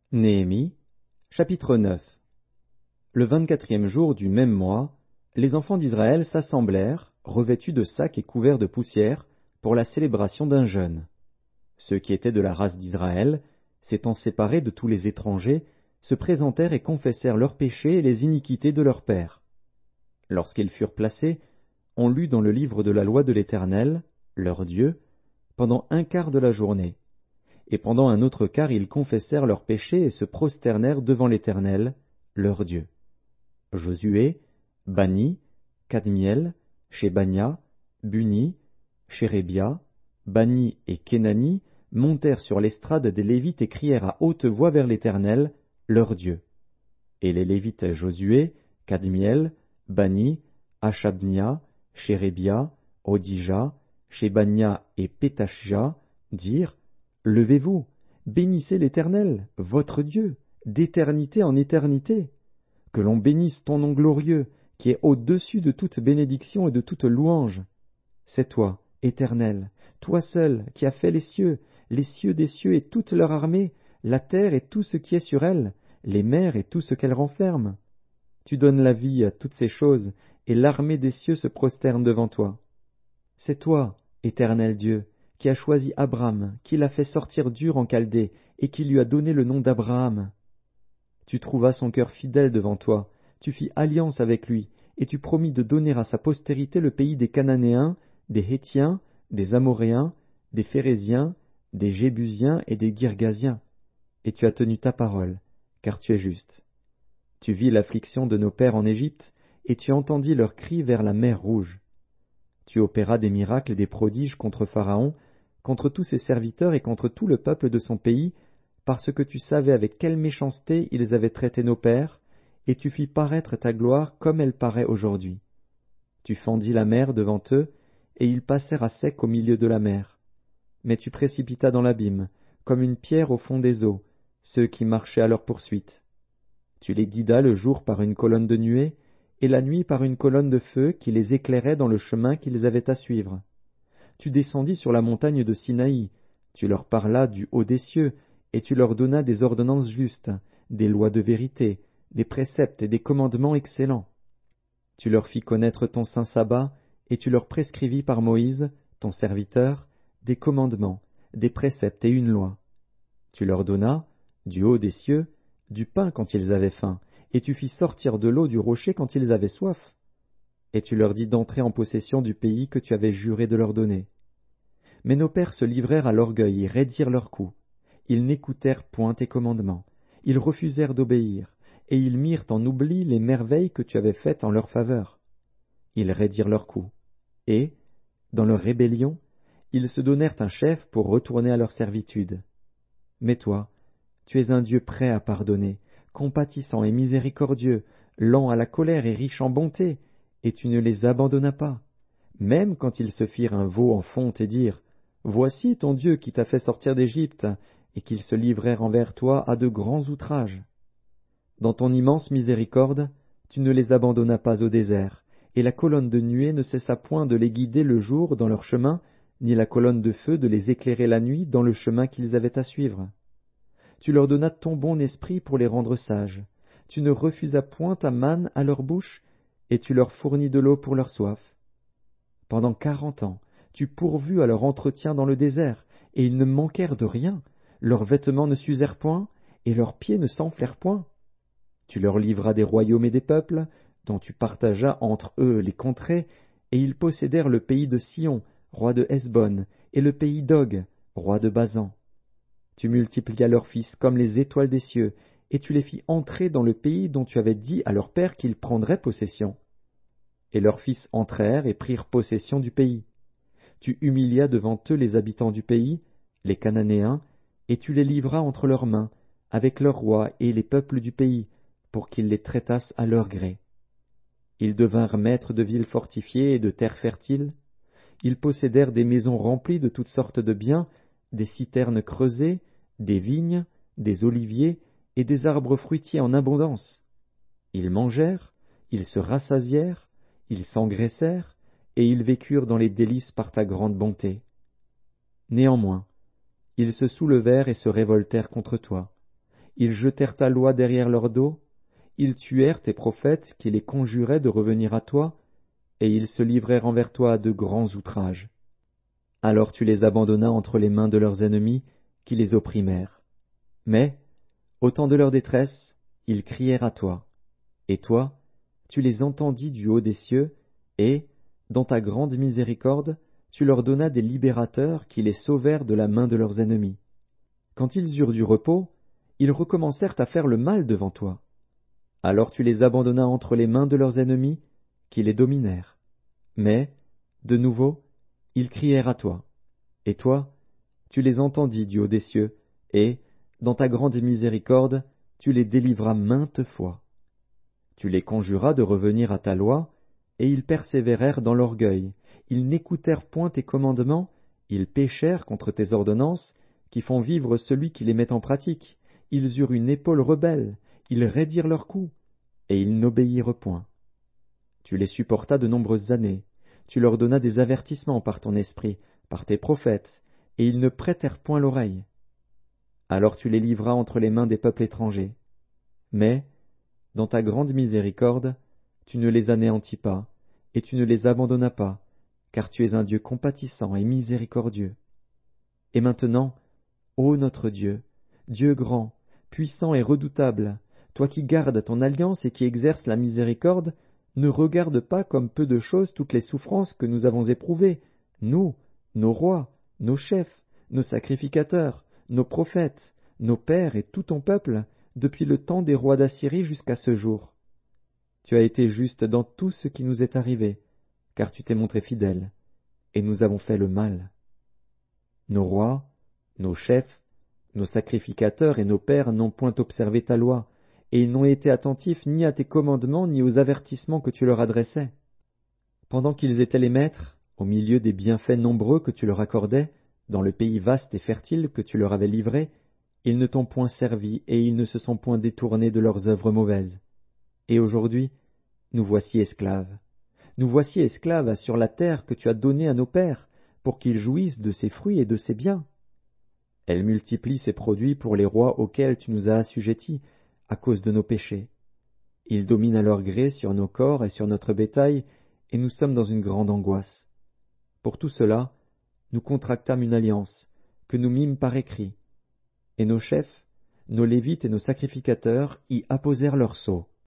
Néhémie, chapitre 9. Le 24e jour du même mois, les enfants d'Israël s'assemblèrent, revêtus de sacs et couverts de poussière, pour la célébration d'un jeûne. Ceux qui étaient de la race d'Israël, s'étant séparés de tous les étrangers, se présentèrent et confessèrent leurs péchés et les iniquités de leurs pères. Lorsqu'ils furent placés, on lut dans le livre de la loi de l'Éternel, leur Dieu, pendant un quart de la journée. Et pendant un autre quart ils confessèrent leurs péchés et se prosternèrent devant l'Éternel, leur Dieu. Josué, Bani, Kadmiel, Shebania, Buni, Shérébia, Bani et Kenani montèrent sur l'estrade des Lévites et crièrent à haute voix vers l'Éternel, leur Dieu. Et les Lévites Josué, Kadmiel, Bani, Achabnia, Shérébia, Odija, Shebania et Pétachia dirent, Levez-vous, bénissez l'Éternel, votre Dieu, d'éternité en éternité. Que l'on bénisse ton nom glorieux, qui est au-dessus de toute bénédiction et de toute louange. C'est toi, Éternel, toi seul, qui as fait les cieux des cieux et toute leur armée, la terre et tout ce qui est sur elle, les mers et tout ce qu'elles renferment. Tu donnes la vie à toutes ces choses, et l'armée des cieux se prosterne devant toi. C'est toi, Éternel Dieu, qui as choisi Abram, qui l'a fait sortir d'Ur en Chaldée, et qui lui a donné le nom d'Abraham. Tu trouvas son cœur fidèle devant toi, tu fis alliance avec lui, et tu promis de donner à sa postérité le pays des Cananéens, des Hétiens, des Amoréens, des Phéréziens, des Jébusiens et des Girgasiens. Et tu as tenu ta parole, car tu es juste. Tu vis l'affliction de nos pères en Égypte, et tu entendis leurs cris vers la mer Rouge. Tu opéras des miracles et des prodiges contre Pharaon, contre tous ses serviteurs et contre tout le peuple de son pays, parce que tu savais avec quelle méchanceté ils avaient traité nos pères, et tu fis paraître ta gloire comme elle paraît aujourd'hui. Tu fendis la mer devant eux, et ils passèrent à sec au milieu de la mer. Mais tu précipitas dans l'abîme, comme une pierre au fond des eaux, ceux qui marchaient à leur poursuite. Tu les guidas le jour par une colonne de nuée, et la nuit par une colonne de feu qui les éclairait dans le chemin qu'ils avaient à suivre. Tu descendis sur la montagne de Sinaï, tu leur parlas du haut des cieux, et tu leur donnas des ordonnances justes, des lois de vérité, des préceptes et des commandements excellents. Tu leur fis connaître ton saint sabbat, et tu leur prescrivis par Moïse, ton serviteur, des commandements, des préceptes et une loi. Tu leur donnas, du haut des cieux, du pain quand ils avaient faim, et tu fis sortir de l'eau du rocher quand ils avaient soif. Et tu leur dis d'entrer en possession du pays que tu avais juré de leur donner. Mais nos pères se livrèrent à l'orgueil et raidirent leur cou. Ils n'écoutèrent point tes commandements, ils refusèrent d'obéir, et ils mirent en oubli les merveilles que tu avais faites en leur faveur. Ils raidirent leur cou, et, dans leur rébellion, ils se donnèrent un chef pour retourner à leur servitude. Mais toi, tu es un Dieu prêt à pardonner, compatissant et miséricordieux, lent à la colère et riche en bonté, et tu ne les abandonnas pas, même quand ils se firent un veau en fonte et dirent, « Voici ton Dieu qui t'a fait sortir d'Égypte », et qu'ils se livrèrent envers toi à de grands outrages. Dans ton immense miséricorde, tu ne les abandonnas pas au désert, et la colonne de nuée ne cessa point de les guider le jour dans leur chemin, ni la colonne de feu de les éclairer la nuit dans le chemin qu'ils avaient à suivre. Tu leur donnas ton bon esprit pour les rendre sages. Tu ne refusas point ta manne à leur bouche, et tu leur fournis de l'eau pour leur soif. Pendant 40 ans, tu pourvus à leur entretien dans le désert, et ils ne manquèrent de rien. Leurs vêtements ne s'usèrent point, et leurs pieds ne s'enflèrent point. Tu leur livras des royaumes et des peuples, dont tu partageas entre eux les contrées, et ils possédèrent le pays de Sion, roi de Hesbon, et le pays d'Og, roi de Basan. Tu multiplias leurs fils comme les étoiles des cieux, et tu les fis entrer dans le pays dont tu avais dit à leur père qu'ils prendraient possession. Et leurs fils entrèrent et prirent possession du pays. Tu humilias devant eux les habitants du pays, les Cananéens, et tu les livras entre leurs mains, avec leurs rois et les peuples du pays, pour qu'ils les traitassent à leur gré. Ils devinrent maîtres de villes fortifiées et de terres fertiles. Ils possédèrent des maisons remplies de toutes sortes de biens, des citernes creusées, des vignes, des oliviers et des arbres fruitiers en abondance. Ils mangèrent, ils se rassasièrent, ils s'engraissèrent, et ils vécurent dans les délices par ta grande bonté. Néanmoins, ils se soulevèrent et se révoltèrent contre toi. Ils jetèrent ta loi derrière leur dos, ils tuèrent tes prophètes qui les conjuraient de revenir à toi, et ils se livrèrent envers toi à de grands outrages. Alors tu les abandonnas entre les mains de leurs ennemis, qui les opprimèrent. Mais, au temps de leur détresse, ils crièrent à toi. Et toi, tu les entendis du haut des cieux, et, dans ta grande miséricorde, tu leur donnas des libérateurs qui les sauvèrent de la main de leurs ennemis. Quand ils eurent du repos, ils recommencèrent à faire le mal devant toi. Alors tu les abandonnas entre les mains de leurs ennemis, qui les dominèrent. Mais, de nouveau, ils crièrent à toi. Et toi, tu les entendis du haut des cieux, et, dans ta grande miséricorde, tu les délivras maintes fois. Tu les conjuras de revenir à ta loi, et ils persévérèrent dans l'orgueil. Ils n'écoutèrent point tes commandements, ils péchèrent contre tes ordonnances, qui font vivre celui qui les met en pratique. Ils eurent une épaule rebelle, ils raidirent leur cou, et ils n'obéirent point. Tu les supportas de nombreuses années, tu leur donnas des avertissements par ton esprit, par tes prophètes, et ils ne prêtèrent point l'oreille. Alors tu les livras entre les mains des peuples étrangers. Mais, dans ta grande miséricorde, tu ne les anéantis pas, et tu ne les abandonnas pas, car tu es un Dieu compatissant et miséricordieux. Et maintenant, ô notre Dieu, Dieu grand, puissant et redoutable, toi qui gardes ton alliance et qui exerces la miséricorde, ne regarde pas comme peu de choses toutes les souffrances que nous avons éprouvées, nous, nos rois, nos chefs, nos sacrificateurs, nos prophètes, nos pères et tout ton peuple, depuis le temps des rois d'Assyrie jusqu'à ce jour. Tu as été juste dans tout ce qui nous est arrivé, car tu t'es montré fidèle, et nous avons fait le mal. Nos rois, nos chefs, nos sacrificateurs et nos pères n'ont point observé ta loi, et ils n'ont été attentifs ni à tes commandements ni aux avertissements que tu leur adressais. Pendant qu'ils étaient les maîtres, au milieu des bienfaits nombreux que tu leur accordais, dans le pays vaste et fertile que tu leur avais livré, ils ne t'ont point servi et ils ne se sont point détournés de leurs œuvres mauvaises. Et aujourd'hui, nous voici esclaves. Nous voici esclaves sur la terre que tu as donnée à nos pères, pour qu'ils jouissent de ses fruits et de ses biens. Elle multiplie ses produits pour les rois auxquels tu nous as assujettis, à cause de nos péchés. Ils dominent à leur gré sur nos corps et sur notre bétail, et nous sommes dans une grande angoisse. Pour tout cela, nous contractâmes une alliance, que nous mîmes par écrit, et nos chefs, nos Lévites et nos sacrificateurs y apposèrent leur sceau.